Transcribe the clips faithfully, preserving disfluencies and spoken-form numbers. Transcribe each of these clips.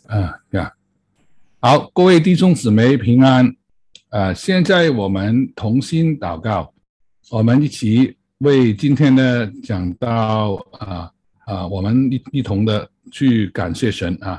啊呀，好，各位弟兄姊妹平安。呃，现在我们同心祷告，我们一起为今天的讲道啊啊，我们一一同的去感谢神啊。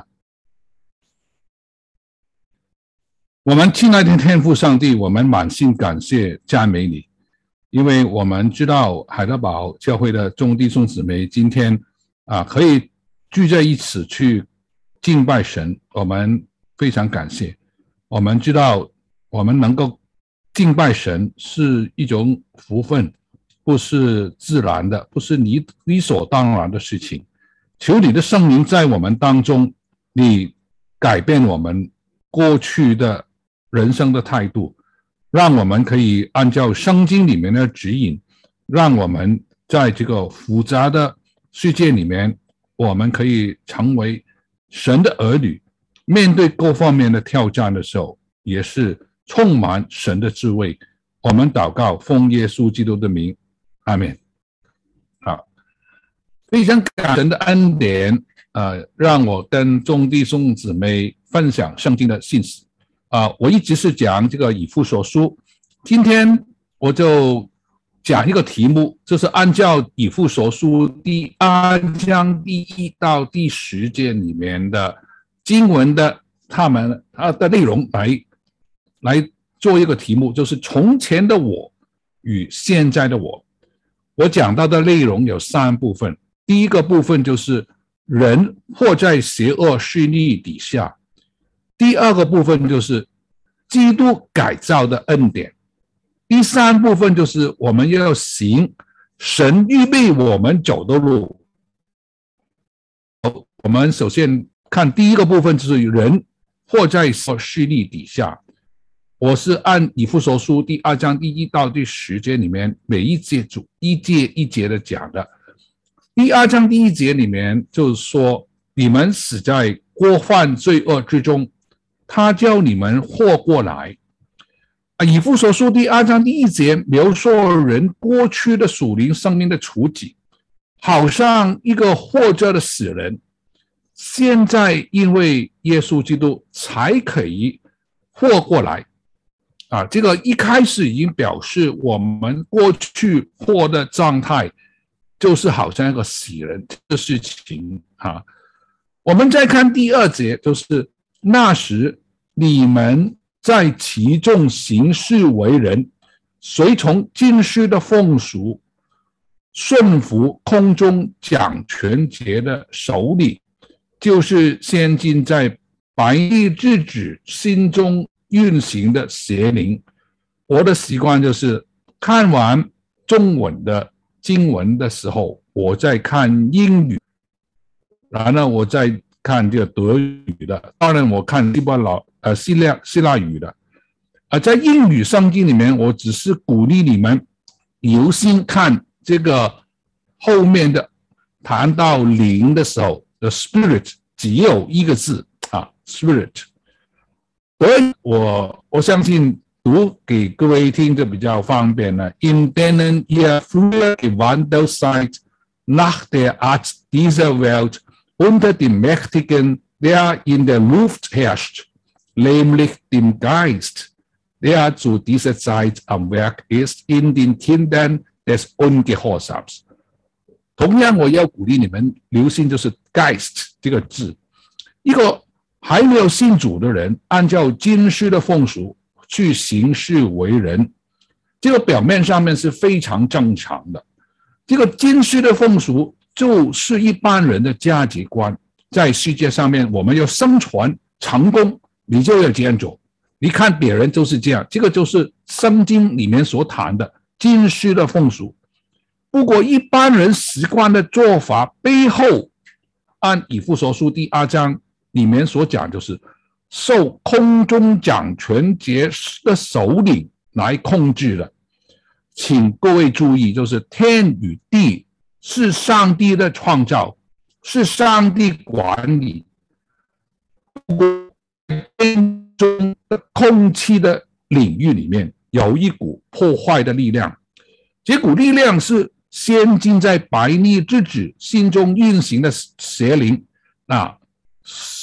我们亲爱的天父上帝，我们满心感谢赞美你，因为我们知道海德堡教会的众弟兄姊妹今天啊可以聚在一起去敬拜神，我们非常感谢。我们知道我们能够敬拜神是一种福分，不是自然的，不是理理所当然的事情。求你的圣灵在我们当中，你改变我们过去的人生的态度，让我们可以按照圣经里面的指引，让我们在这个复杂的世界里面，我们可以成为神的儿女，面对各方面的挑战的时候，也是充满神的智慧。我们祷告，奉耶稣基督的名，阿们。好，非常感谢神的恩典，呃，让我跟众弟兄姊妹分享圣经的信息。啊、呃，我一直是讲这个以弗所书，今天我就讲一个题目，就是按照以弗所书第二章第一到第十节里面的经文的他们它的内容来来做一个题目，就是从前的我与现在的我。我讲到的内容有三部分，第一个部分就是人活在邪恶势力底下，第二个部分就是基督改造的恩典，第三部分就是我们要行神预备我们走的路。我们首先看第一个部分，就是人活在势力底下。我是按以弗所书第二章第一到第十节里面每一节主一节一节的讲的。第二章第一节里面就是说，你们死在过犯罪恶之中，他叫你们活过来。以弗所书第二章第一节描述人过去的属灵生命的处境，好像一个活着的死人，现在因为耶稣基督才可以活过来。啊，这个一开始已经表示我们过去活的状态就是好像一个死人的事情啊。我们再看第二节，就是那时你们在其中行事为人，随从今世的风俗，顺服空中掌权节的首领，就是现今在白衣之子心中运行的邪灵。我的习惯就是看完中文的经文的时候，我再看英语，然后我再看这个德语的，当然我看希伯来呃希腊希腊语的。呃，在英语圣经里面，我只是鼓励你们留心看这个后面的谈到灵的时候的 spirit 只有一个字啊 spirit。所以我我相信读给各位听就比较方便了。In denen ihr früher gewandelt seid, nach der Art dieser Welt, unter dem Mächtigen, der in der Luft herrscht, nämlich dem Geist, der zu dieser Zeit am Werk ist in den Kindern des Ungehorsams。同样，我要鼓励你们留心，就是 Geist 这个字，一个还没有信主的人，按照今世的风俗去行事为人，这个表面上面是非常正常的。这个今世的风俗就是一般人的价值观，在世界上面我们要生存成功，你就要这样做。你看别人就是这样，这个就是圣经里面所谈的今世的风俗。不过一般人习惯的做法背后，按以弗所书第二章里面所讲，就是受空中掌权节的首领来控制的。请各位注意，就是天与地是上帝的创造，是上帝管理。天中的空气的领域里面有一股破坏的力量，这股力量是先进在白衣之子心中运行的邪灵。那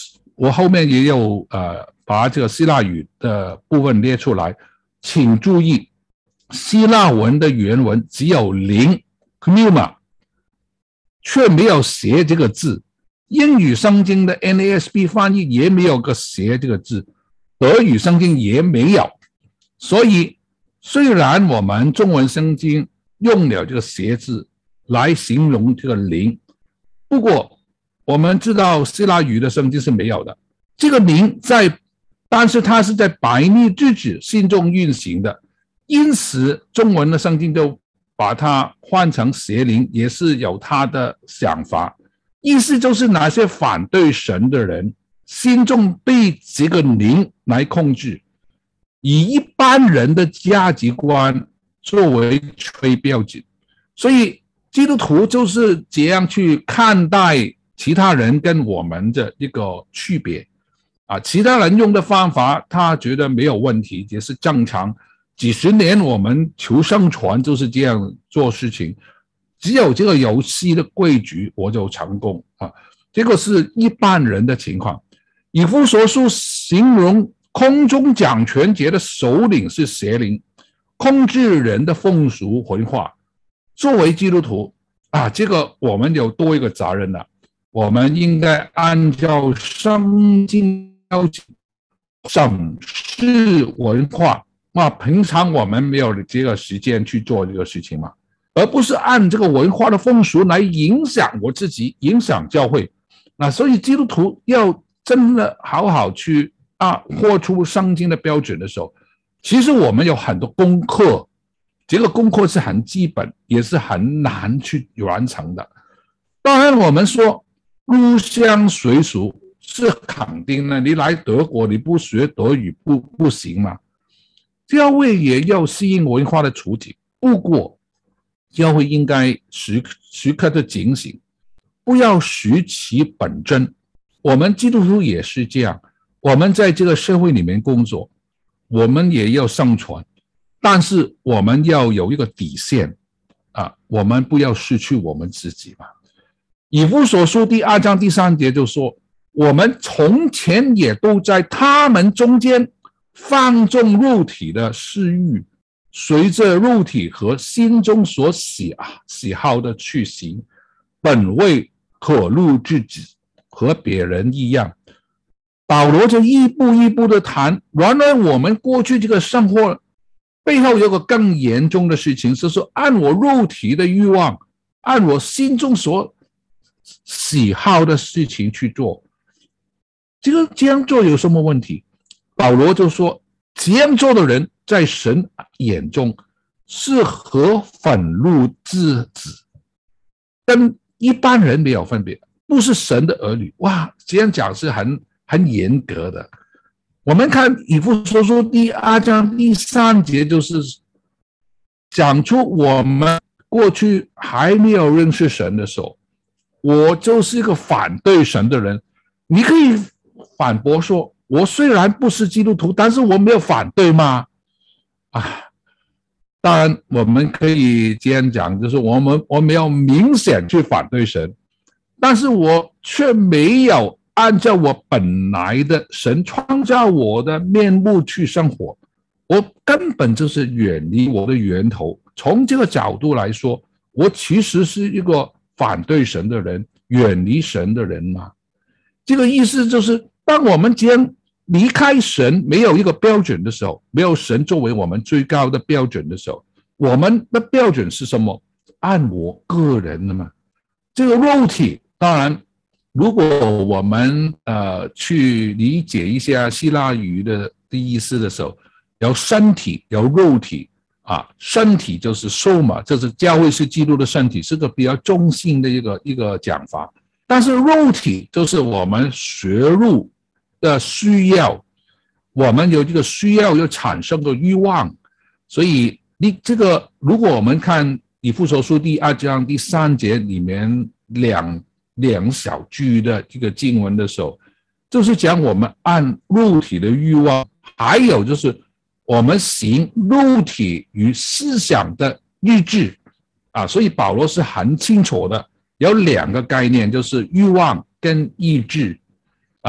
我后面也有呃把这个希腊语的部分列出来，请注意，希腊文的原文只有灵 pneuma， 却没有邪这个字。英语圣经的 N A S B 翻译也没有个邪这个字，德语圣经也没有。所以虽然我们中文圣经用了这个邪字来形容这个灵，不过我们知道希腊语的圣经是没有的。这个灵在，但是它是在百密之子心中运行的，因此中文的圣经就把它换成邪灵，也是有它的想法。意思就是那些反对神的人心中被这个灵来控制，以一般人的价值观作为吹标准，所以基督徒就是这样去看待其他人跟我们的一个区别啊。其他人用的方法他觉得没有问题，也是正常，几十年我们求生存就是这样做事情，只有这个游戏的规矩我就成功啊，这个是一般人的情况。以弗所书形容空中掌权节的首领是邪灵，控制人的风俗文化。作为基督徒啊，这个我们有多一个责任了，我们应该按照圣经要求审视文化。那平常我们没有这个时间去做这个事情嘛，而不是按这个文化的风俗来影响我自己，影响教会。那所以基督徒要真的好好去啊活出圣经的标准的时候，其实我们有很多功课，这个功课是很基本，也是很难去完成的。当然我们说入乡随俗是肯定的，你来德国你不学德语不不行嘛。教会也要适应文化的处境，不过教会应该时时刻的警醒，不要失其本真。我们基督徒也是这样，我们在这个社会里面工作，我们也要生存，但是我们要有一个底线啊，我们不要失去我们自己嘛。以弗所书第二章第三节就说，我们从前也都在他们中间放纵肉体的私欲，随着肉体和心中所喜喜好的去行，本为可怒之子，和别人一样。保罗就一步一步的谈，原来我们过去这个生活背后有个更严重的事情，就是按我肉体的欲望，按我心中所喜好的事情去做。这个这样做有什么问题？保罗就说，这样做的人在神眼中是合愤怒之子，跟一般人没有分别，不是神的儿女。哇，这样讲是很很严格的。我们看以弗所书第二章第三节，就是讲出我们过去还没有认识神的时候，我就是一个反对神的人。你可以反驳说，我虽然不是基督徒，但是我没有反对吗？啊，当然我们可以这样讲，就是我们我没有明显去反对神，但是我却没有按照我本来的神创造我的面目去生活，我根本就是远离我的源头。从这个角度来说，我其实是一个反对神的人，远离神的人嘛。这个意思就是，当我们这样离开神，没有一个标准的时候，没有神作为我们最高的标准的时候，我们的标准是什么？按我个人的嘛。这个肉体，当然如果我们呃去理解一下希腊语的意思的时候，有身体有肉体啊，身体就是 soma， 这是教会是基督的身体，是个比较中性的一个一个讲法。但是肉体就是我们血肉的需要，我们有这个需要又产生的欲望，所以你这个如果我们看以弗所书第二章第三节里面两两小句的这个经文的时候，就是讲我们按肉体的欲望，还有就是我们行肉体与思想的意志啊，所以保罗是很清楚的，有两个概念，就是欲望跟意志啊。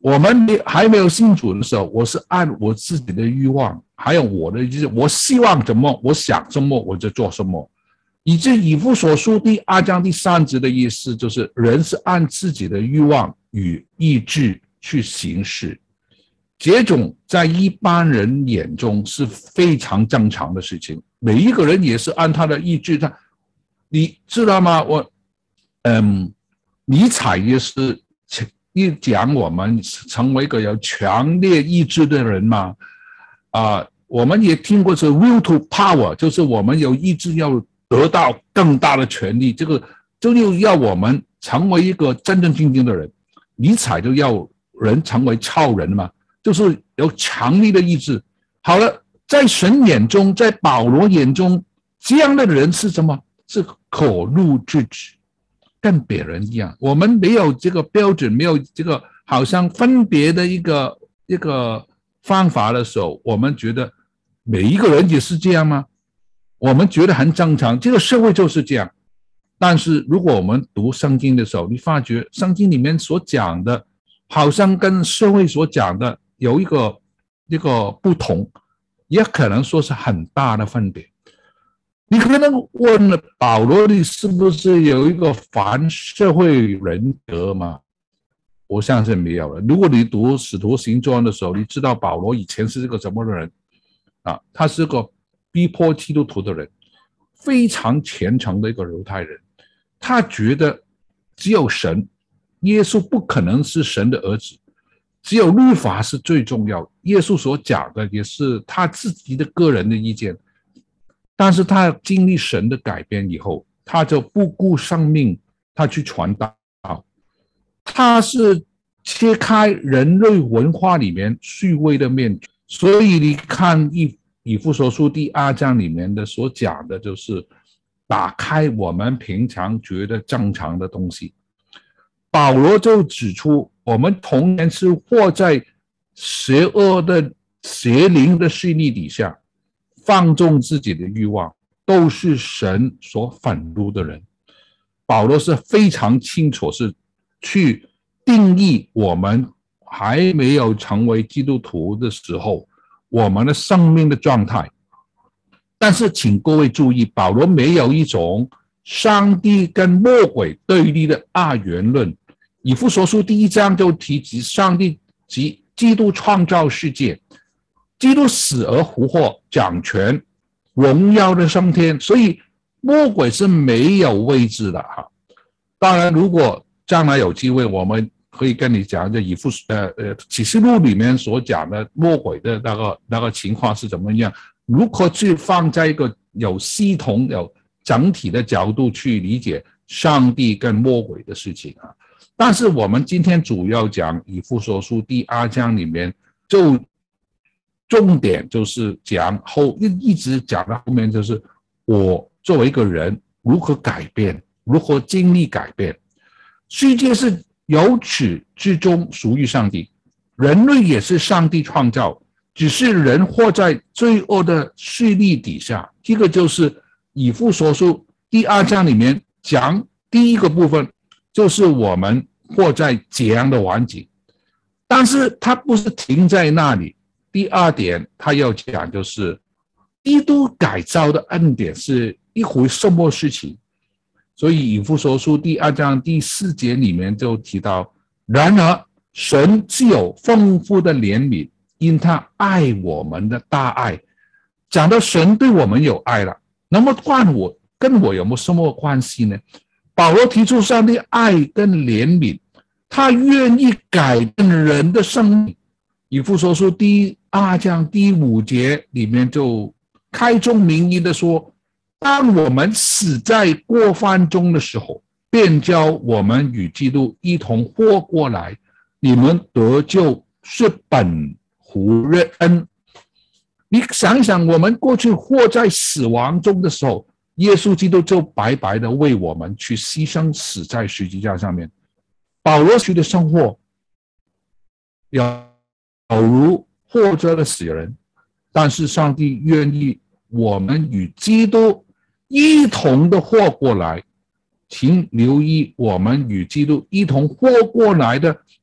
我们没还没有信主的时候，我是按我自己的欲望，还有我的就是我希望什么，我想什么我就做什么。以致以弗所书第二章第三节的意思就是，人是按自己的欲望与意志去行事，这种在一般人眼中是非常正常的事情。每一个人也是按他的意志，他你知道吗？我嗯，尼采也是一讲我们成为一个有强烈意志的人嘛，啊、呃，我们也听过是 will to power， 就是我们有意志要得到更大的权利，这个就要我们成为一个真正经经的人。尼采就要人成为超人嘛，就是有强力的意志。好了，在神眼中，在保罗眼中，这样的人是什么？是可怒之子，跟别人一样。我们没有这个标准，没有这个好像分别的一个一个方法的时候，我们觉得每一个人也是这样吗？我们觉得很正常，这个社会就是这样。但是如果我们读圣经的时候，你发觉圣经里面所讲的好像跟社会所讲的有一个一个不同，也可能说是很大的分别。你可能问了保罗，你是不是有一个反社会人格吗？我相信没有了。如果你读使徒行传的时候，你知道保罗以前是一个什么人啊？他是个逼迫基督徒的人，非常虔诚的一个犹太人。他觉得只有神，耶稣不可能是神的儿子，只有律法是最重要。耶稣所讲的也是他自己的个人的意见，但是他经历神的改变以后，他就不顾生命，他去传道。他是切开人类文化里面虚伪的面具。所以你看以以弗所书第二章里面的所讲的就是打开我们平常觉得正常的东西。保罗就指出，我们童年是活在邪恶的邪灵的势力底下，放纵自己的欲望，都是神所愤怒的人。保罗是非常清楚是去定义我们还没有成为基督徒的时候我们的生命的状态。但是请各位注意，保罗没有一种上帝跟魔鬼对立的二元论。以弗所书第一章就提及上帝及基督创造世界，基督死而复活，掌权荣耀的升天，所以魔鬼是没有位置的哈。当然如果将来有机会，我们可以跟你讲这以弗呃呃启示录里面所讲的魔鬼的那个那个情况是怎么样，如何去放在一个有系统有整体的角度去理解上帝跟魔鬼的事情啊。但是我们今天主要讲以弗所书第二章里面，就重点就是讲后一直讲到后面，就是我作为一个人如何改变，如何经历改变。世界是由始至终属于上帝，人类也是上帝创造，只是人活在罪恶的势力底下。这个就是以弗所书第二章里面讲第一个部分，就是我们活在这样的环境。但是他不是停在那里，第二点他要讲就是基督改造的恩典是一回什么事情。所以以弗所书第二章第四节里面就提到，然而神既有丰富的怜悯，因他爱我们的大爱。讲到神对我们有爱了，那么关我跟我有没有什么关系呢？保罗提出上帝爱跟怜悯，他愿意改变人的生命。以弗所书第二章第五节里面就开宗明义的说，当我们死在过犯中的时候，便叫我们与基督一同活过来。你们得救是本乎恩。你想一想，我们过去活在死亡中的时候，耶稣基督就白白的为我们去牺牲，死在十字架上面。保罗去的生活有如活着的死人，但是上帝愿意我们与基督一同的活过来。请留意，我们与基督一同活过来的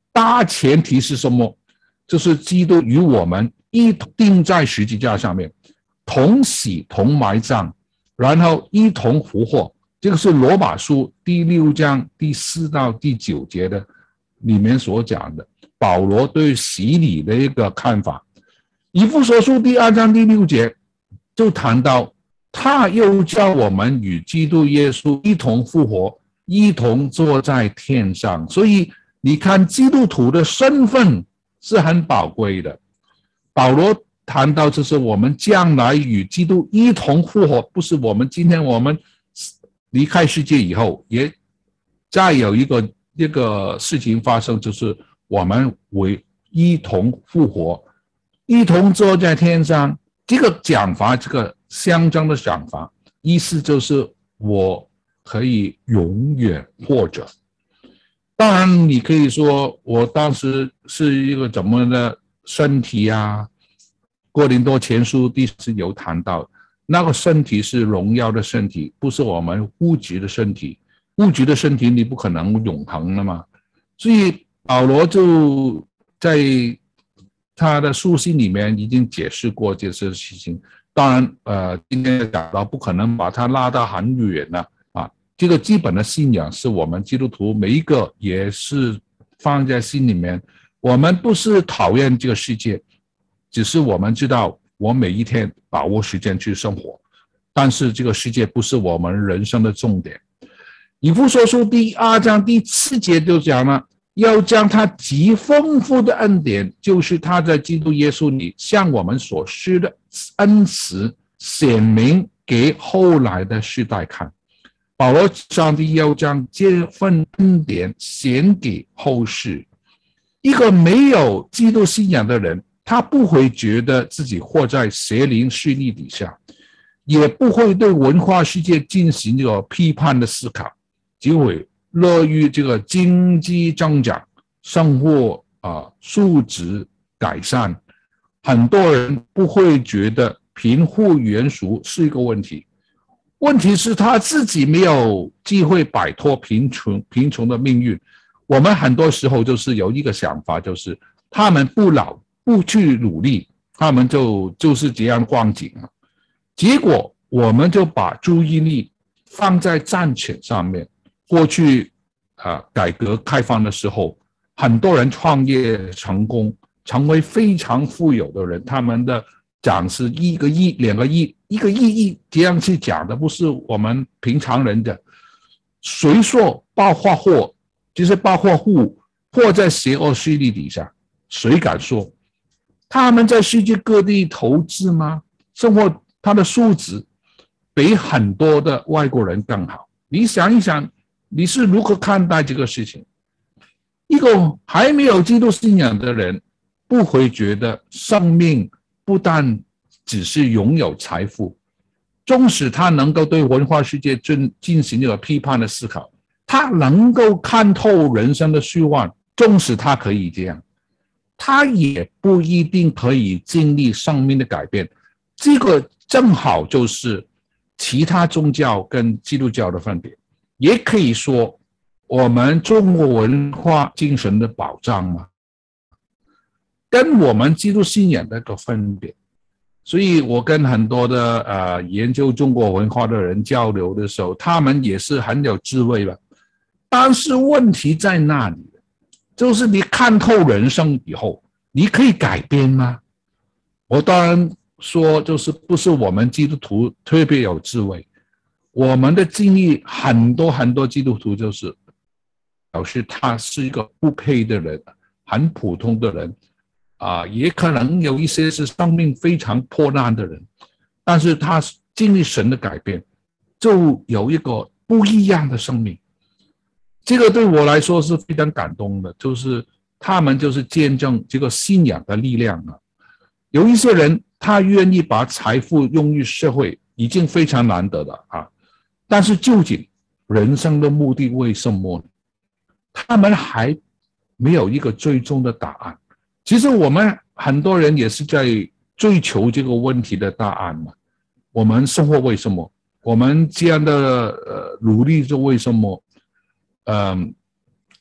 大前提是什么？就是基督与我们一同钉在十字架上面，同死同埋葬，然后一同复活。这个是罗马书第六章第四到第九节的里面所讲的保罗对洗礼的一个看法。以弗所书第二章第六节就谈到，他又叫我们与基督耶稣一同复活，一同坐在天上。所以你看基督徒的身份是很宝贵的。保罗谈到就是我们将来与基督一同复活，不是我们今天我们离开世界以后，也再有一个一个事情发生，就是我们会一同复活，一同坐在天上。这个讲法，这个象征的讲法，意思就是我可以永远活着。当然你可以说我当时是一个怎么的身体啊，哥林多前书第十有谈到，那个身体是荣耀的身体，不是我们物质的身体。物质的身体你不可能永恒的嘛。所以保罗就在他的书信里面已经解释过这些事情。当然呃，今天讲到不可能把它拉到很远了啊。这个基本的信仰是我们基督徒每一个也是放在心里面。我们不是讨厌这个世界，只是我们知道我每一天把握时间去生活，但是这个世界不是我们人生的重点。以弗所书第二章第四节就讲了，要将他极丰富的恩典，就是他在基督耶稣里向我们所施的恩慈，显明给后来的世代看。保罗上帝要将这份恩典显给后世。一个没有基督信仰的人，他不会觉得自己活在邪灵势力底下，也不会对文化世界进行这个批判的思考，只会乐于这个经济增长，生活啊素质改善。很多人不会觉得贫富悬殊是一个问题，问题是他自己没有机会摆脱贫穷贫穷的命运。我们很多时候就是有一个想法，就是他们不劳不去努力，他们就就是这样光景了。结果我们就把注意力放在赚钱上面。过去呃改革开放的时候，很多人创业成功，成为非常富有的人，他们的讲是一个亿、两个亿、一个亿亿这样去讲的，不是我们平常人的。谁说暴发户就是暴发户或在邪恶势力底下？谁敢说？他们在世界各地投资吗？生活他的素质比很多的外国人更好。你想一想，你是如何看待这个事情？一个还没有基督信仰的人，不会觉得生命不但只是拥有财富，纵使他能够对文化世界进行一个批判的思考，他能够看透人生的虚幻，纵使他可以这样，他也不一定可以经历生命的改变。这个正好就是其他宗教跟基督教的分别，也可以说我们中国文化精神的保障嘛，跟我们基督信仰的一个分别。所以我跟很多的呃研究中国文化的人交流的时候，他们也是很有智慧的。但是问题在那里，就是你看透人生以后，你可以改变吗？我当然说，就是不是我们基督徒特别有智慧，我们的经历很多很多基督徒就是表示他是一个不配的人，很普通的人啊、呃，也可能有一些是生命非常破烂的人，但是他经历神的改变，就有一个不一样的生命。这个对我来说是非常感动的，就是他们就是见证这个信仰的力量啊。有一些人他愿意把财富用于社会，已经非常难得了啊。但是究竟人生的目的为什么呢？他们还没有一个最终的答案。其实我们很多人也是在追求这个问题的答案嘛。我们生活为什么？我们这样的呃努力是为什么？嗯，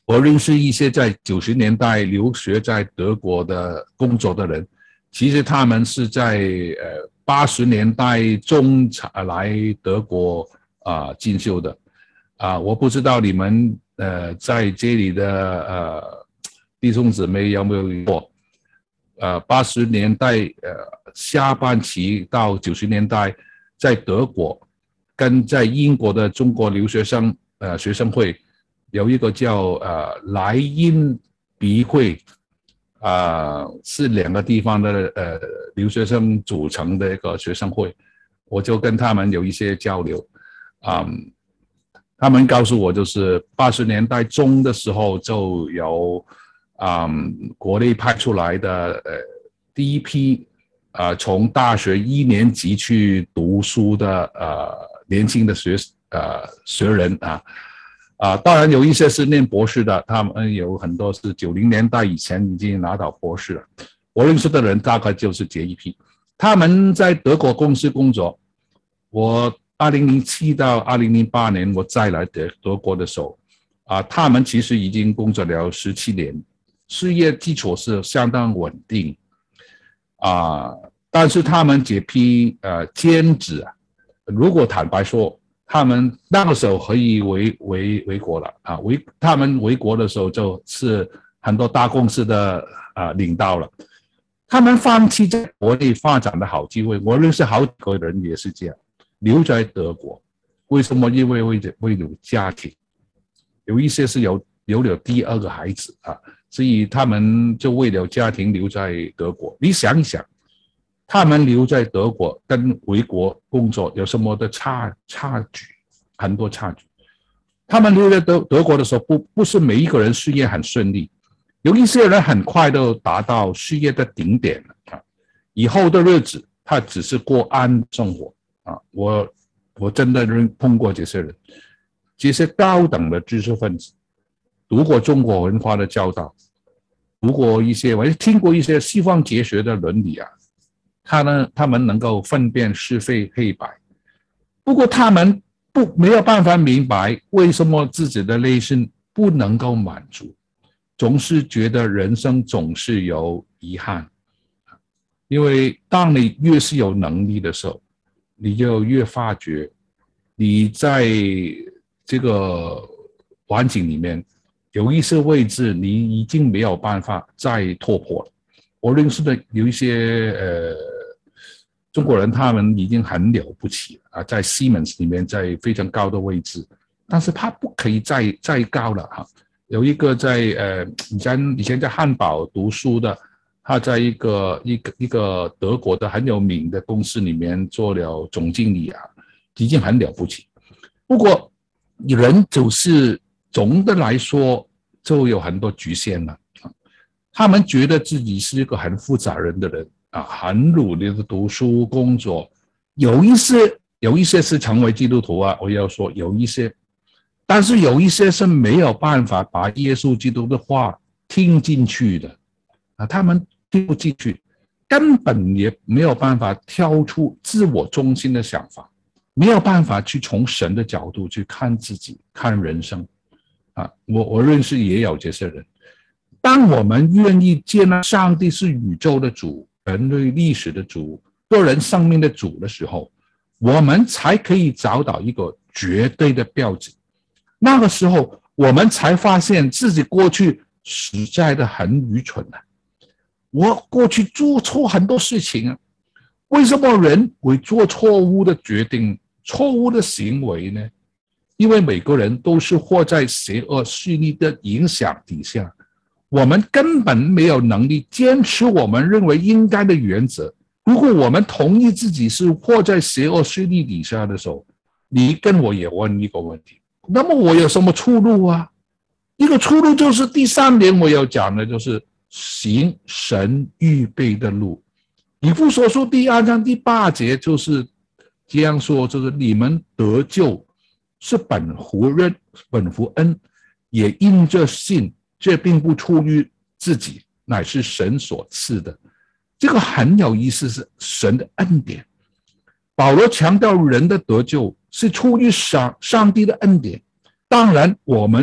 我认识一些在九十年代留学在德国的工作的人，其实他们是在呃八十年代中才来德国啊、呃、进修的啊、呃。我不知道你们呃在这里的呃弟兄姊妹有没有过？呃，八十年代呃下半期到九十年代，在德国跟在英国的中国留学生呃学生会有一个叫呃莱茵笔会，啊、呃、是两个地方的呃留学生组成的一个学生会，我就跟他们有一些交流，啊、嗯，他们告诉我就是八十年代中的时候就有。嗯，国内派出来的呃第一批呃从大学一年级去读书的呃年轻的学呃学人啊啊、呃，当然有一些是念博士的，他们有很多是九零年代以前已经拿到博士了。我认识的人大概就是这一批，他们在德国公司工作。我二零零七到二零零八年我再来德德国的时候啊、呃，他们其实已经工作了十七年。事业基础是相当稳定啊、呃，但是他们这批呃兼职啊，如果坦白说，他们那个时候可以回回回国了啊，回他们回国的时候就是很多大公司的啊、呃、领导了，他们放弃在国内发展的好机会。我认识好几个人也是这样，留在德国，为什么？因为为为了家庭，有一些是有有了第二个孩子啊。所以他们就为了家庭留在德国。你想一想，他们留在德国跟回国工作有什么的差差距？很多差距。他们留在德德国的时候，不不是每一个人事业很顺利，有一些人很快都达到事业的顶点了啊，以后的日子他只是过安生活啊。我我真的碰过这些人，这些高等的知识分子。读过中国文化的教导，读过一些，我也听过一些西方哲学的伦理啊，他呢，他们能够分辨是非黑白，不过他们不没有办法明白为什么自己的内心不能够满足，总是觉得人生总是有遗憾，因为当你越是有能力的时候，你就越发觉你在这个环境里面。有一些位置你已经没有办法再突破了。我认识的有一些呃中国人，他们已经很了不起了啊，在 Siemens 里面在非常高的位置，但是他不可以再再高了哈。有一个在呃以前以前在汉堡读书的，他在一个一个一个德国的很有名的公司里面做了总经理啊，已经很了不起。不过人就是总的来说就有很多局限了，他们觉得自己是一个很负责任的人啊，很努力的读书工作，有一些有一些是成为基督徒啊，我要说有一些，但是有一些是没有办法把耶稣基督的话听进去的啊，他们听不进去，根本也没有办法跳出自我中心的想法，没有办法去从神的角度去看自己看人生啊，我我认识也有这些人。当我们愿意接纳上帝是宇宙的主，人类历史的主，个人生命的主的时候，我们才可以找到一个绝对的标准。那个时候我们才发现自己过去实在的很愚蠢啊，我过去做错很多事情啊，为什么人会做错误的决定、错误的行为呢？因为每个人都是活在邪恶势力的影响底下，我们根本没有能力坚持我们认为应该的原则。如果我们同意自己是活在邪恶势力底下的时候，你跟我也问一个问题，那么我有什么出路啊？一个出路就是第三点我要讲的，就是行神预备的路。以弗所书第二章第八节就是这样说，就是你们得救是本乎恩，本乎恩，也因着信，这并不出于自己，乃是神所赐的。这个很有意思，是神的恩典。保罗强调人的得救是出于上上帝的恩典，当然我们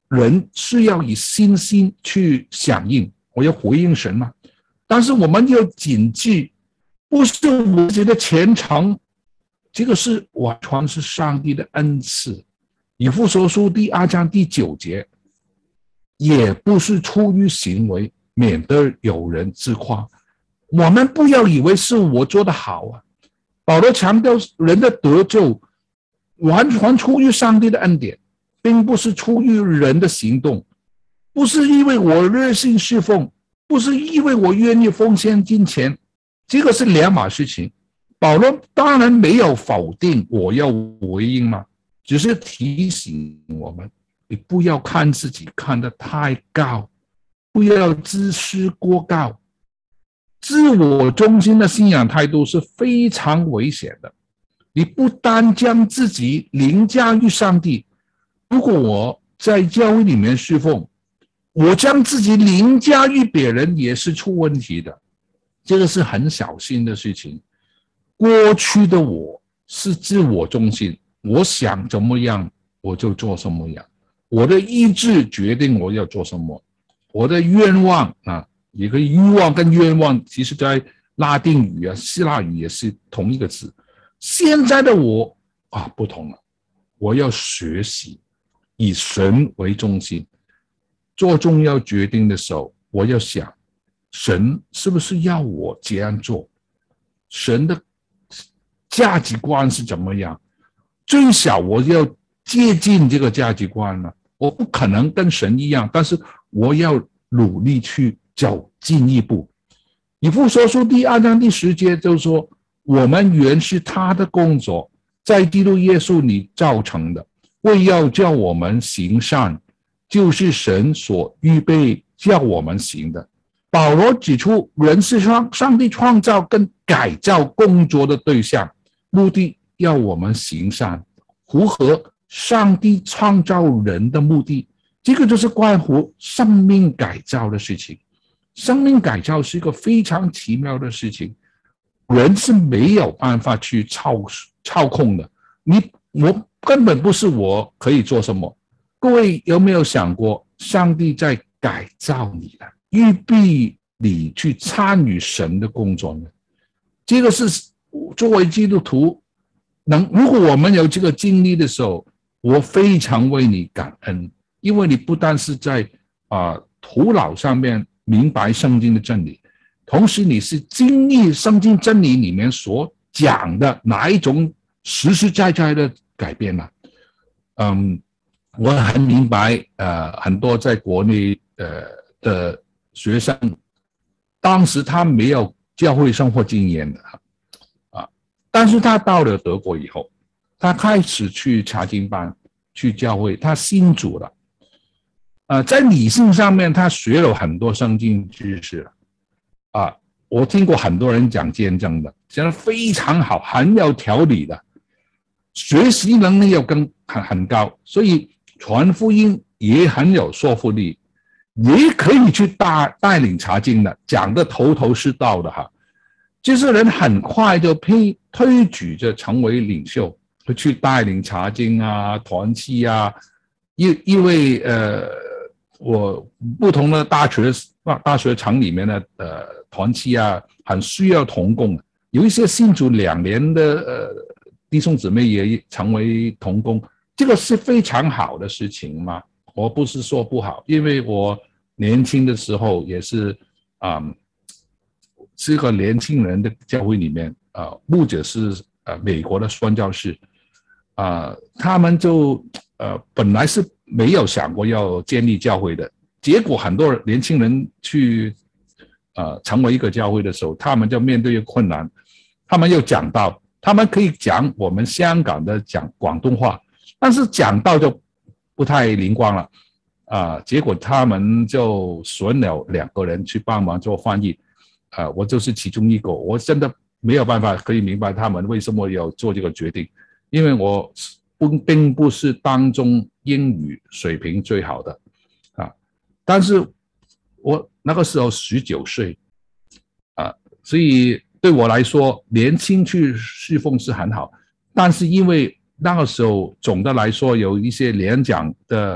人是要以信心去响应，我要回应神嘛。但是我们要谨记，不是我自己的虔诚，这个是完全是上帝的恩赐。以弗所书第二章第九节，也不是出于行为，免得有人自夸。我们不要以为是我做得好啊。保罗强调人的得救完全出于上帝的恩典，并不是出于人的行动，不是因为我热心侍奉，不是因为我愿意奉献金钱，这个是两码事情。保罗当然没有否定我要回应嘛，只是提醒我们，你不要看自己看得太高，不要自视过高。自我中心的信仰态度是非常危险的。你不单将自己凌驾于上帝，如果我在教会里面侍奉，我将自己凌驾于别人也是出问题的，这个是很小心的事情。过去的我是自我中心，我想怎么样我就做什么样，我的意志决定我要做什么，我的愿望啊，一个欲望跟愿望其实在拉丁语啊希腊语也是同一个字。现在的我啊不同了，我要学习以神为中心，做重要决定的时候，我要想神是不是要我这样做，神的价值观是怎么样，最少我要接近这个价值观了。我不可能跟神一样，但是我要努力去走进一步。以弗所书第二章第十节就说，我们原是他的工作，在基督耶稣里造成的，为要叫我们行善，就是神所预备叫我们行的。保罗指出，人是上帝创造跟改造工作的对象，目的要我们行善，符合上帝创造人的目的。这个就是关乎生命改造的事情。生命改造是一个非常奇妙的事情，人是没有办法去操操控的。你我根本不是我可以做什么。各位有没有想过，上帝在改造你了，预备你去参与神的工作呢？这个是作为基督徒，能如果我们有这个经历的时候，我非常为你感恩，因为你不但是在啊、呃、头脑上面明白圣经的真理，同时你是经历圣经真理里面所讲的哪一种实实在在的改变呢？嗯，我很明白，呃，很多在国内呃的学生，当时他没有教会生活经验的啊，但是他到了德国以后，他开始去查经班，去教会，他信主了。呃，在理性上面，他学了很多圣经知识了啊。我听过很多人讲见证的，讲得非常好，很有条理的，学习能力又更很很高，所以传福音也很有说服力，也可以去带带领查经的，讲得头头是道的哈。这些人很快就推推举着成为领袖，去带领查经啊、团契啊，因因为呃。我不同的大学大学城里面的呃团契啊，很需要同工，有一些信主两年的呃弟兄姊妹也成为同工，这个是非常好的事情嘛。我不是说不好，因为我年轻的时候也是啊、嗯，是一个年轻人的教会里面啊、呃，牧者是呃美国的宣教士啊、呃，他们就呃本来是没有想过要建立教会的，结果很多年轻人去呃成为一个教会的时候，他们就面对一个困难，他们又讲到，他们可以讲我们香港的讲广东话，但是讲到就不太灵光了啊、呃，结果他们就选了两个人去帮忙做翻译，啊、呃，我就是其中一个，我真的没有办法可以明白他们为什么要做这个决定，因为我不并不是当中英语水平最好的啊，但是我那个时候十九岁啊，所以对我来说年轻去侍奉是很好，但是因为那个时候总的来说有一些年长的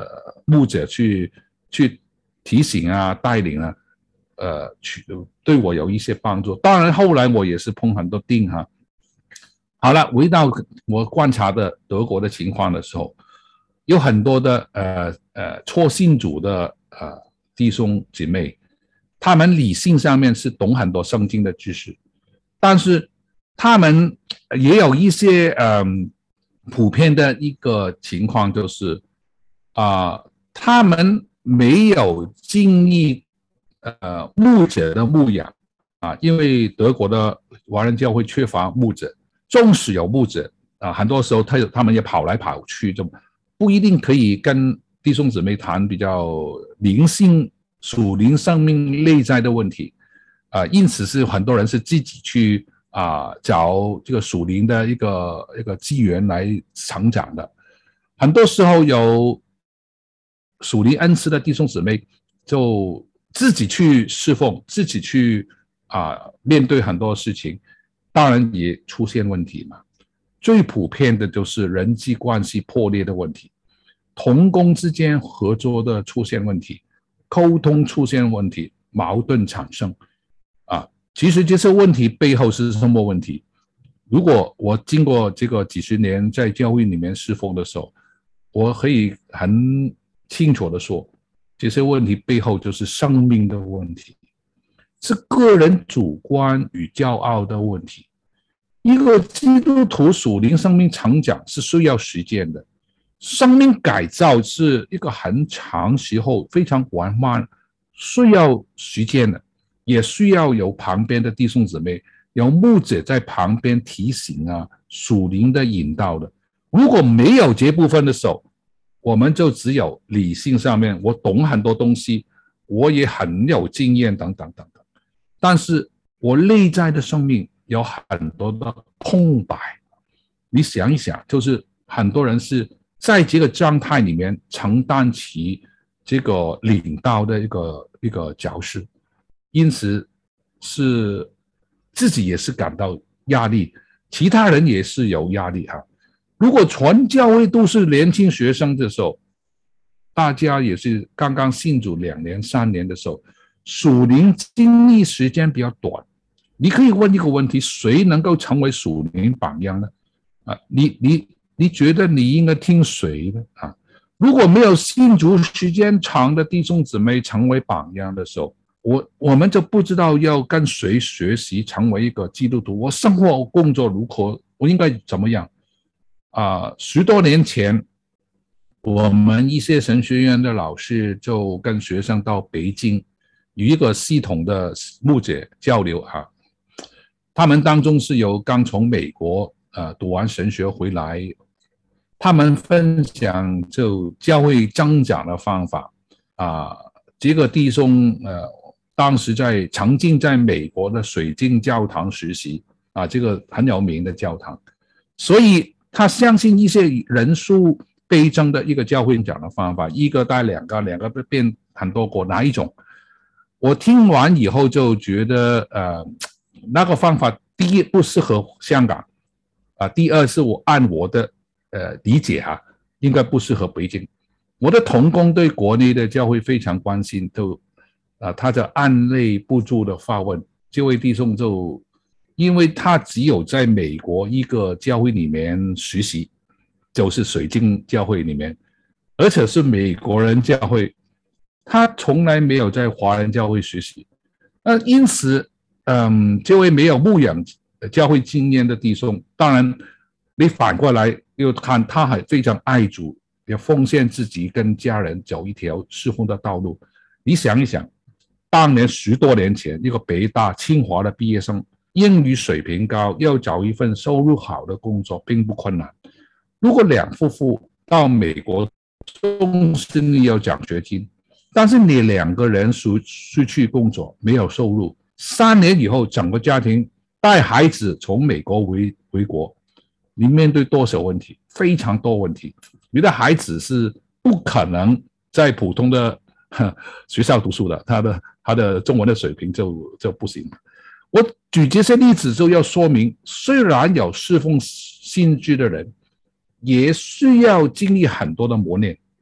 牧者去去提醒啊、带领啊，呃，去对我有一些帮助。当然后来我也是碰很多钉哈。好了，回到我观察的德国的情况的时候，有很多的呃呃错信主的呃弟兄姐妹，他们理性上面是懂很多圣经的知识，但是他们也有一些嗯、呃、普遍的一个情况，就是啊、呃、他们没有经历呃牧者的牧养啊，因为德国的华人教会缺乏牧者，纵使有牧者啊，很多时候他他们也跑来跑去，就不一定可以跟弟兄姊妹谈比较灵性、属灵生命内在的问题啊，因此是很多人是自己去啊找这个属灵的一个一个机缘来成长的。很多时候有属灵恩赐的弟兄姊妹就自己去侍奉，自己去啊面对很多事情，当然也出现问题嘛。最普遍的就是人际关系破裂的问题，同工之间合作的出现问题，沟通出现问题，矛盾产生啊。其实这些问题背后是什么问题？如果我经过这个几十年在教会里面侍奉的时候，我可以很清楚的说，这些问题背后就是生命的问题，是个人主观与骄傲的问题。一个基督徒属灵生命成长是需要时间的，生命改造是一个很长时候非常缓慢，需要时间的，也需要有旁边的弟兄姊妹，有牧者在旁边提醒啊，属灵的引导的。如果没有这部分的时候，我们就只有理性上面，我懂很多东西，我也很有经验等等等等，但是我内在的生命有很多的空白。你想一想，就是很多人是在这个状态里面承担起这个领导的一个一个角色，因此是自己也是感到压力，其他人也是有压力哈。如果全教会都是年轻学生的时候，大家也是刚刚信主两年三年的时候，属灵经历时间比较短，你可以问一个问题：谁能够成为属灵榜样呢？啊，你你你觉得你应该听谁呢？啊，如果没有信主时间长的弟兄姊妹成为榜样的时候，我我们就不知道要跟谁学习成为一个基督徒。我生活工作如何，我应该怎么样？啊，十多年前，我们一些神学院的老师就跟学生到北京，有一个系统的牧者交流哈。他们当中是有刚从美国呃读完神学回来，他们分享就教会增长的方法啊。这个弟兄呃当时在曾经在美国的水晶教堂实习啊，这个很有名的教堂，所以他相信一些人数倍增的一个教会讲的方法，一个带两个，两个变很多国，哪一种？我听完以后就觉得，呃，那个方法第一不适合香港，啊、呃，第二是我按我的呃理解哈、啊，应该不适合北京。我的同工对国内的教会非常关心，就啊、呃，他就按捺不住的发问，这位弟兄就。因为他只有在美国一个教会里面实习，就是水晶教会里面，而且是美国人教会，他从来没有在华人教会实习。那因此，嗯，这位没有牧养教会经验的弟兄，当然你反过来又看他还非常爱主，也奉献自己跟家人走一条侍奉的道路。你想一想，当年十多年前，一个北大、清华的毕业生。英语水平高，要找一份收入好的工作并不困难。如果两夫妇到美国，终身要奖学金，但是你两个人出去工作，没有收入，三年以后整个家庭带孩子从美国回回国，你面对多少问题？非常多问题。你的孩子是不可能在普通的学校读书的，他的他的中文的水平就就不行。我举这些例子就要说明，虽然有侍奉性质的人，也需要经历很多的磨练。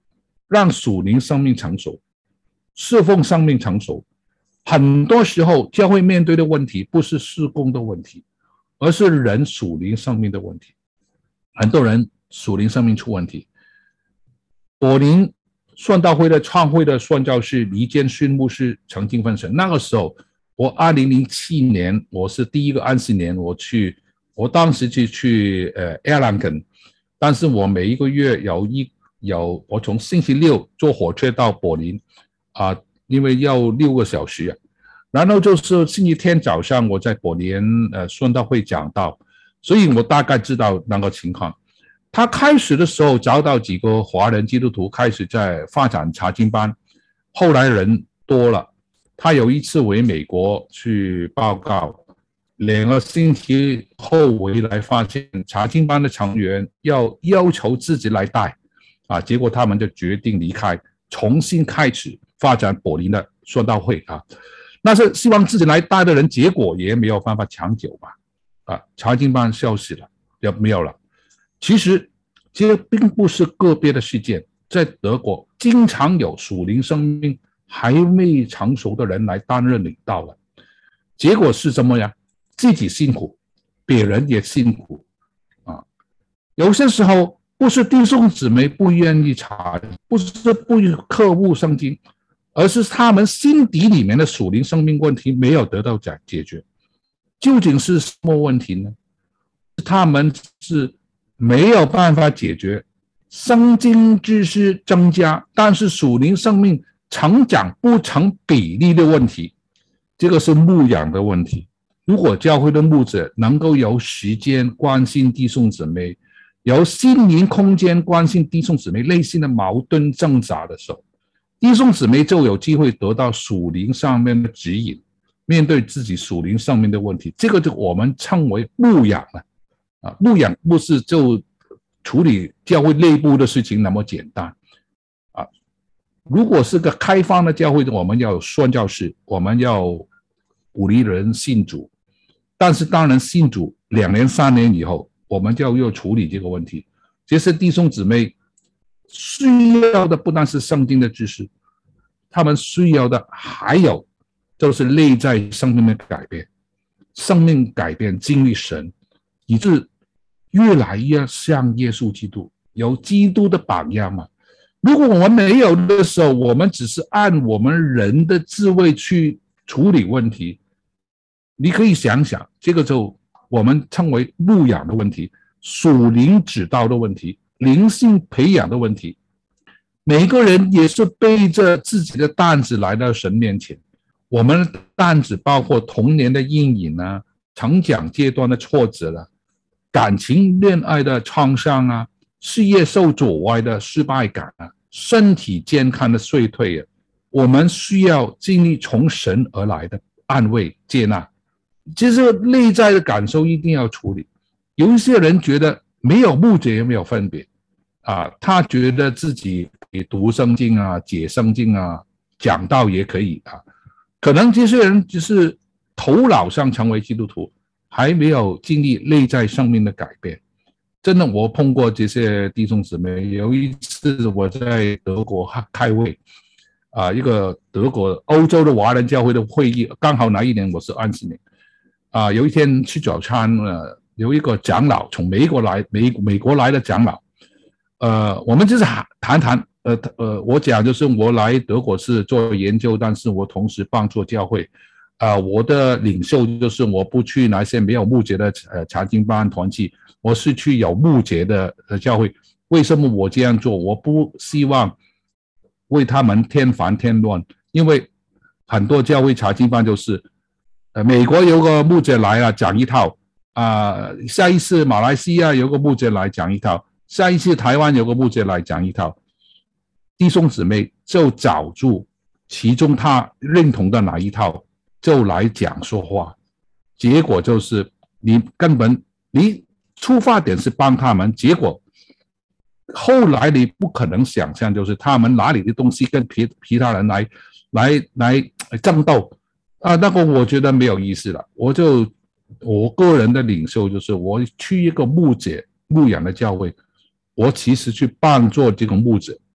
让属灵生命成熟，侍奉生命成熟。很多时候教会面对的问题不是事工的问题，而是人属灵生命的问题。很多人属灵生命出问题。柏林宣道会的创会的宣教士黎坚训牧师曾经分享，那个时候我二零零七年我是第一个安息年，我去我当时就去呃 Erlangen， 但是我每一个月有一有我从星期六坐火车到柏林啊、呃，因为要六个小时，然后就是星期天早上我在柏林呃宣道会讲道，所以我大概知道那个情况。他开始的时候找到几个华人基督徒开始在发展查经班，后来人多了，他有一次回美国去报告，两个星期后回来发现查经班的成员要要求自己来带啊，结果他们就决定离开，重新开始发展柏林的宣道会啊。那是希望自己来带的人，结果也没有办法长久吧啊，查经班消失了，也没有了。其实这并不是个别的事件，在德国经常有属灵生命还未成熟的人来担任领导了，结果是什么呀？自己辛苦，别人也辛苦啊。有些时候不是弟兄姊妹不愿意查，不是不刻苦圣经，而是他们心底里面的属灵生命问题没有得到解决。究竟是什么问题呢？他们是没有办法解决，圣经知识增加，但是属灵生命成长不成比例的问题，这个是牧养的问题。如果教会的牧者能够有时间关心弟兄姊妹，有心灵空间关心弟兄姊妹内心的矛盾挣扎的时候，弟兄姊妹就有机会得到属灵上面的指引，面对自己属灵上面的问题，这个就我们称为牧养了。啊，牧养不是就处理教会内部的事情那么简单啊！如果是个开放的教会，我们要有宣教士，我们要鼓励人信主，但是当然信主两年三年以后，我们就要处理这个问题。其实弟兄姊妹需要的不单是圣经的知识，他们需要的还有就是内在生命的改变，生命改变，经历神，以致越来越像耶稣基督，有基督的榜样嘛。如果我们没有的时候，我们只是按我们人的智慧去处理问题，你可以想想，这个就我们称为牧养的问题，属灵指导的问题，灵性培养的问题。每个人也是背着自己的担子来到神面前，我们的担子包括童年的阴影啊，成长阶段的挫折啊，感情恋爱的创伤啊，事业受阻碍的失败感啊，身体健康的衰退啊，我们需要经历从神而来的安慰接纳。其实内在的感受一定要处理。有一些人觉得没有牧者也没有分别啊，他觉得自己读圣经啊，解圣经啊，讲道也可以啊，可能这些人只是头脑上成为基督徒，还没有经历内在生命的改变。真的，我碰过这些弟兄姊妹。有一次我在德国开会啊，一个德国欧洲的华人教会的会议，刚好那一年我是安息年啊。有一天吃早餐，呃，有一个长老从美国来，美美国来的长老，呃，我们就是谈谈，呃呃，我讲就是我来德国是做研究，但是我同时帮助教会。啊、呃，我的领袖就是我不去那些没有牧者的呃查经班团契，我是去有牧者的呃教会。为什么我这样做？我不希望为他们添烦添乱，因为很多教会查经班就是，呃，美国有个牧者来了讲一套，啊、呃，下一次马来西亚有个牧者来讲一套，下一次台湾有个牧者来讲一套，弟兄姊妹就找住其中他认同的哪一套。就来讲说话，结果就是你根本你出发点是帮他们，结果后来你不可能想象，就是他们拿你的东西跟其其他人来来来争斗啊，那个我觉得没有意思了。我就我个人的领袖就是，我去一个牧者牧养的教会，我其实去帮助这个牧者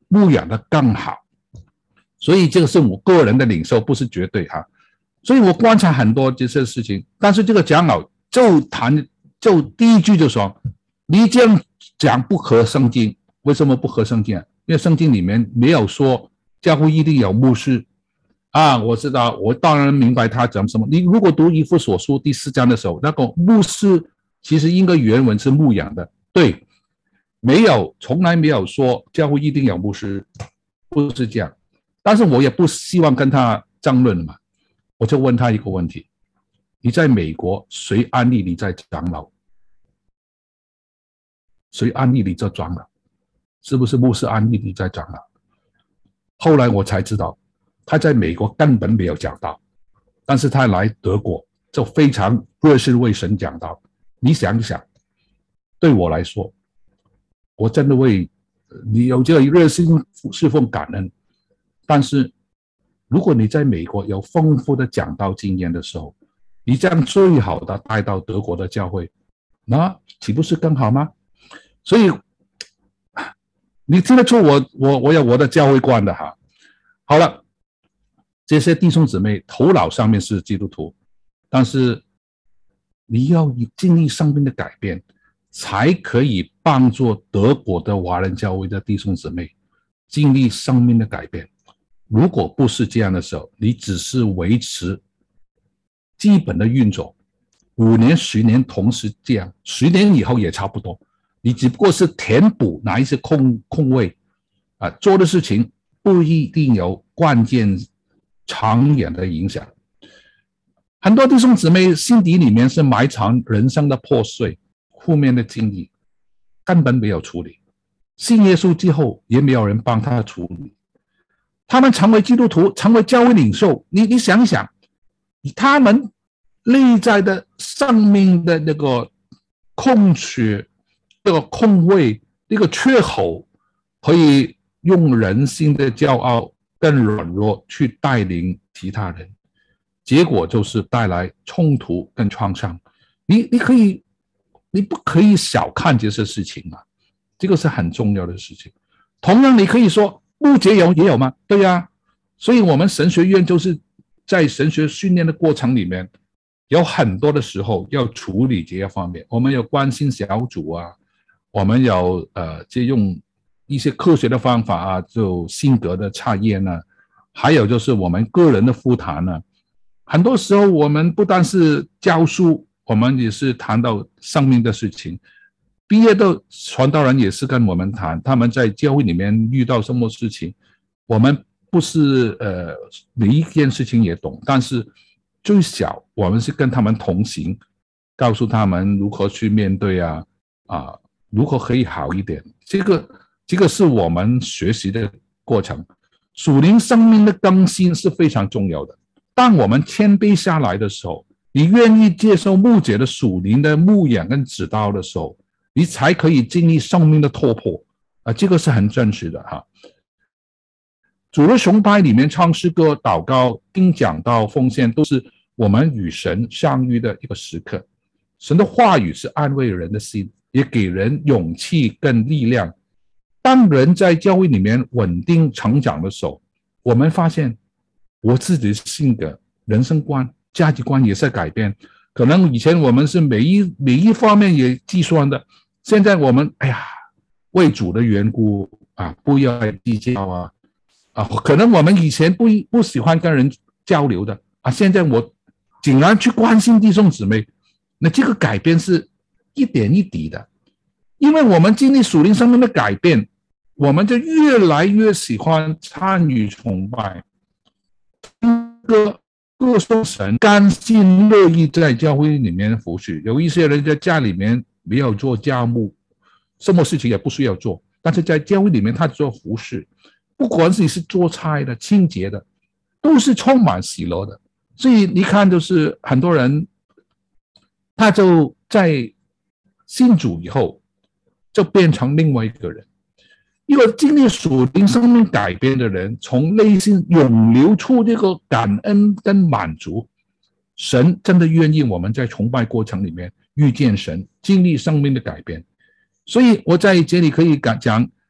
牧养的更好。所以这个是我个人的领受，不是绝对哈。所以我观察很多这些事情，但是这个长老就谈，就第一句就说，你这样讲不合圣经。为什么不合圣经啊？因为圣经里面没有说教会一定有牧师啊。我知道，我当然明白他讲什么。你如果读以弗所书第四章的时候，那个牧师其实应该原文是牧养的，对，没有，从来没有说教会一定有牧师，不是这样。但是我也不希望跟他争论嘛，我就问他一个问题：你在美国谁安利你在长老？谁安利你在长老？是不是牧师安利你在长老？后来我才知道，他在美国根本没有讲道，但是他来德国就非常热心为神讲道。你想一想，对我来说，我真的为你有这个热心侍奉感恩。但是如果你在美国有丰富的讲道经验的时候，你这样最好的带到德国的教会，那岂不是更好吗？所以你听得出我我我有我的教会观的哈。好了，这些弟兄姊妹头脑上面是基督徒，但是你要经历生命的改变，才可以帮助德国的华人教会的弟兄姊妹经历生命的改变。如果不是这样的时候，你只是维持基本的运作，五年十年同时这样，十年以后也差不多，你只不过是填补哪一些空空位啊，做的事情不一定有关键长远的影响。很多弟兄姊妹心底里面是埋藏人生的破碎、负面的经历，根本没有处理。信耶稣之后，也没有人帮他处理。他们成为基督徒，成为教会领袖，你你想想，他们内在的生命的那个空缺、这个空位、那个缺口，可以用人性的骄傲跟软弱去带领其他人，结果就是带来冲突跟创伤。你你可以，你不可以小看这些事情啊，这个是很重要的事情。同样，你可以说牧者有也有吗？对呀、啊，所以我们神学院就是在神学训练的过程里面，有很多的时候要处理这些方面。我们有关心小组啊，我们有呃，借用一些科学的方法啊，就性格的测验呢，还有就是我们个人的复谈呢。很多时候我们不但是教书，我们也是谈到生命的事情。毕业的传道人也是跟我们谈，他们在教会里面遇到什么事情，我们不是呃每一件事情也懂，但是最小我们是跟他们同行，告诉他们如何去面对啊啊，如何可以好一点。这个这个是我们学习的过程。属灵生命的更新是非常重要的。当我们谦卑下来的时候，你愿意接受牧者的属灵的牧养跟指导的时候，你才可以经历生命的突破啊，这个是很真实的哈。主日崇拜里面唱诗歌、祷告、听讲道、奉献，都是我们与神相遇的一个时刻。神的话语是安慰人的心，也给人勇气跟力量。当人在教会里面稳定成长的时候，我们发现我自己的性格、人生观、价值观也在改变。可能以前我们是每一每一方面也计算的，现在我们哎呀，为主的缘故啊，不要计较啊啊，可能我们以前不不喜欢跟人交流的啊，现在我竟然去关心弟兄姊妹，那这个改变是一点一滴的，因为我们经历属灵生命的改变，我们就越来越喜欢参与崇拜，歌歌颂神，甘心乐意在教会里面服侍。有一些人在家里面没有做家务，什么事情也不需要做，但是在教会里面他做服侍，不管是你是做菜的、清洁的，都是充满喜乐的。所以你看，就是很多人他就在信主以后就变成另外一个人。一个经历属灵生命改变的人，从内心涌流出这个感恩跟满足。神真的愿意我们在崇拜过程里面遇见神，经历生命的改变。所以我在这里可以讲，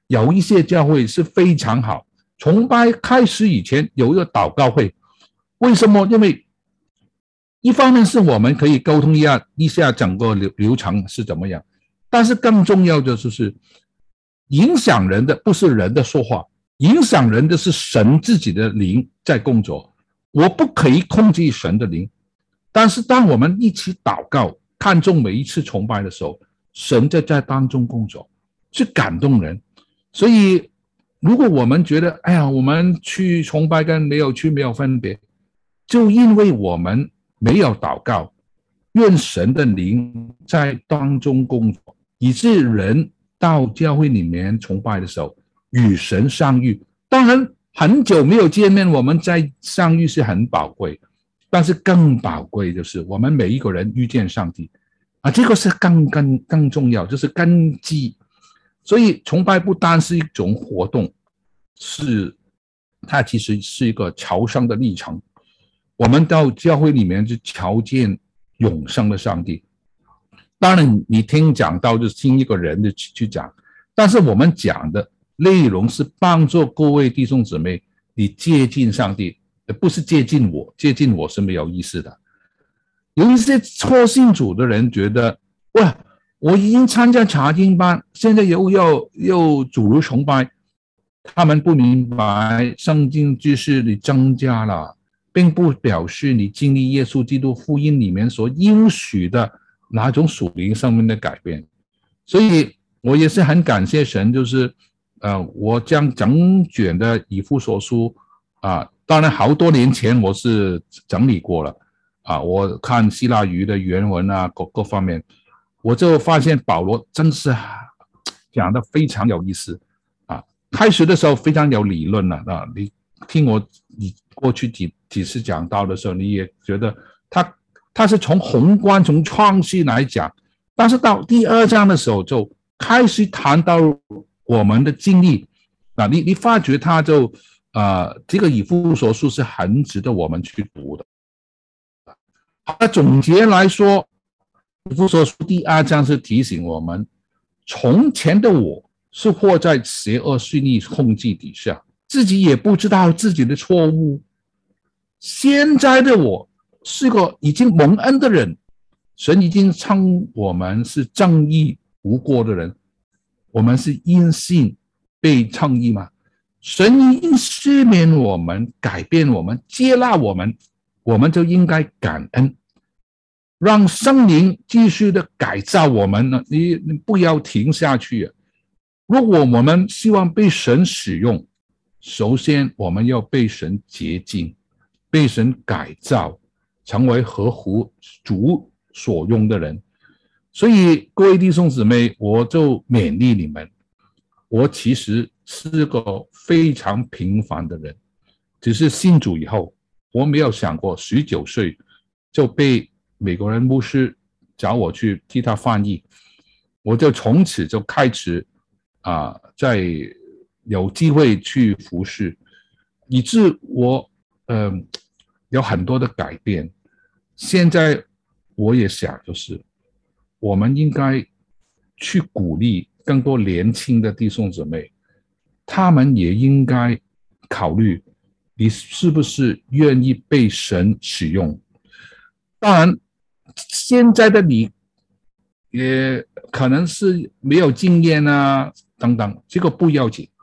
有一些教会是非常好，崇拜开始以前有一个祷告会。为什么？因为一方面是我们可以沟通一下一下整个流流程是怎么样，但是更重要的就是影响人的不是人的说话，影响人的是神自己的灵在工作。我不可以控制神的灵，但是当我们一起祷告，看重每一次崇拜的时候，神就在当中工作，是感动人。所以如果我们觉得哎呀，我们去崇拜跟没有去没有分别，就因为我们没有祷告，愿神的灵在当中工作，以致人到教会里面崇拜的时候与神相遇。当然很久没有见面，我们在相遇是很宝贵，但是更宝贵就是我们每一个人遇见上帝啊，这个是更更更重要，就是根基。所以崇拜不单是一种活动，是它其实是一个朝圣的历程。我们到教会里面去瞧见永生的上帝。当然你听讲到就是听一个人的去讲，但是我们讲的内容是帮助各位弟兄姊妹你接近上帝，不是接近我，接近我是没有意思的。有一些初信主的人觉得，哇，我已经参加查经班，现在又要又主日崇拜，他们不明白圣经知识你增加了，并不表示你经历耶稣基督福音里面所应许的哪种属灵上面的改变。所以我也是很感谢神，就是呃，我将整卷的以弗所书啊，当然好多年前我是整理过了啊，我看希腊语的原文啊，各各方面，我就发现保罗真是讲的非常有意思啊。开始的时候非常有理论了啊，你听我你过去几几次讲到的时候，你也觉得他他是从宏观从创新来讲，但是到第二章的时候就开始谈到我们的经历啊，你你发觉他就呃这个以弗所书是很值得我们去读的。那总结来说，以弗所书第二章是提醒我们，从前的我是活在邪恶势力控制底下，自己也不知道自己的错误。现在的我是个已经蒙恩的人，神已经称我们是正义无过的人，我们是因信被称义吗？神已经赦免我们，改变我们，接纳我们，我们就应该感恩，让圣灵继续的改造我们呢。你你不要停下去啊！如果我们希望被神使用，首先我们要被神洁净，被神改造，成为合乎主所用的人。所以各位弟兄姊妹，我就勉励你们，我其实是个非常平凡的人，只是信主以后，我没有想过十九岁就被美国人牧师找我去替他翻译，我就从此就开始啊，在有机会去服侍，以致我呃有很多的改变。现在我也想，就是我们应该去鼓励更多年轻的弟兄姊妹，他们也应该考虑你是不是愿意被神使用。当然现在的你也可能是没有经验啊等等，这个不要紧，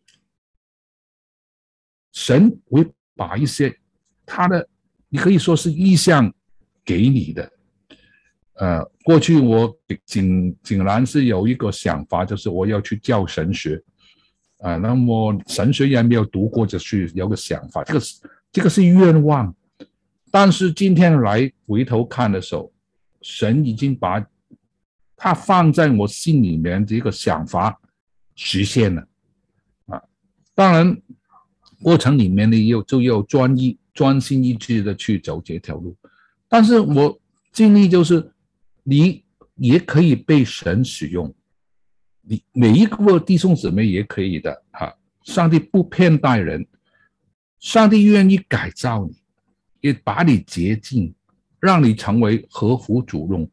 神会把一些他的你可以说是意向给你的。呃，过去我竟竟然是有一个想法，就是我要去教神学啊、呃，那么神学也没有读过，就去有个想法，这个是这个是愿望。但是今天来回头看的时候，神已经把他放在我心里面这个想法实现了啊。当然过程里面呢，又就要专一专心一致的去走这条路。但是我尽力就是你也可以被神使用，你每一个弟兄姊妹也可以的啊。上帝不偏待人，上帝愿意改造你，也把你洁净，让你成为合乎主用，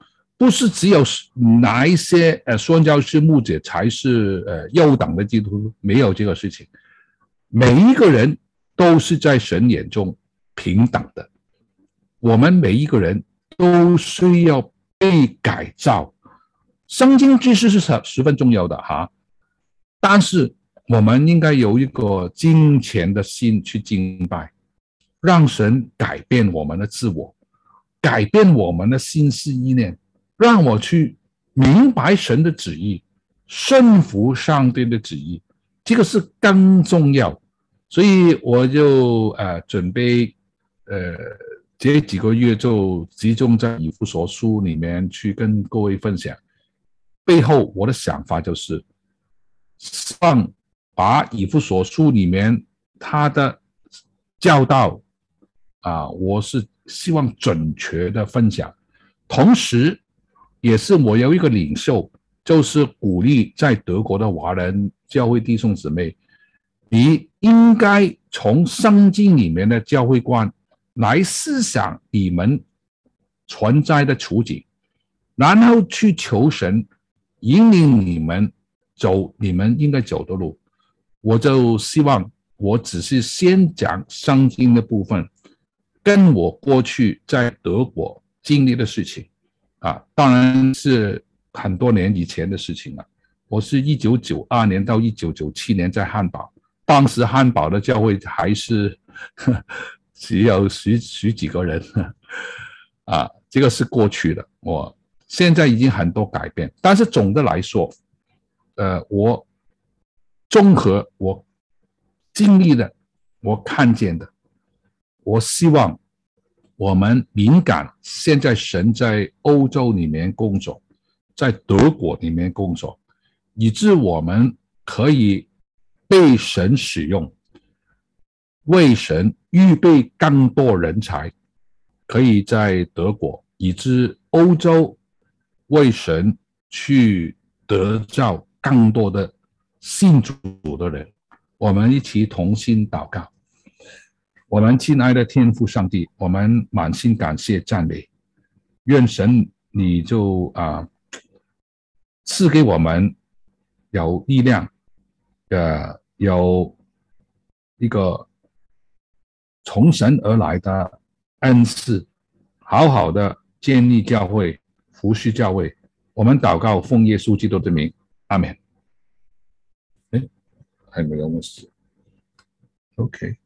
不是只有哪一些呃宣教士牧者才是呃右党的基督徒，没有这个事情。每一个人都是在神眼中平等的，我们每一个人都需要被改造。圣经知识是十分重要的哈，但是我们应该有一个敬虔的心去敬拜，让神改变我们的自我，改变我们的心思意念，让我去明白神的旨意，顺服上帝的旨意，这个是更重要。所以我就呃准备呃这几个月就集中在以弗所书里面去跟各位分享。背后我的想法就是希望把以弗所书里面他的教导啊，我是希望准确的分享，同时也是我有一个领袖，就是鼓励在德国的华人教会弟兄姊妹，你应该从圣经里面的教会观来思想你们存在的处境，然后去求神引领你们走你们应该走的路。我就希望我只是先讲圣经的部分，跟我过去在德国经历的事情啊，当然是很多年以前的事情了。我是一九九二年到一九九七年在汉堡，当时汉堡的教会还是只有十十几个人啊，这个是过去的。我现在已经很多改变，但是总的来说，呃，我综合我经历的，我看见的，我希望我们敏感，现在神在欧洲里面工作，在德国里面工作，以致我们可以被神使用，为神预备更多人才，可以在德国以致欧洲为神去得到更多的信主的人。我们一起同心祷告。我们亲爱的天父上帝，我们满心感谢赞美，愿神你就啊赐给我们有力量，呃，有一个从神而来的恩赐，好好的建立教会，服侍教会。我们祷告奉耶稣基督的名，阿们。哎，还没有问题 ？OK。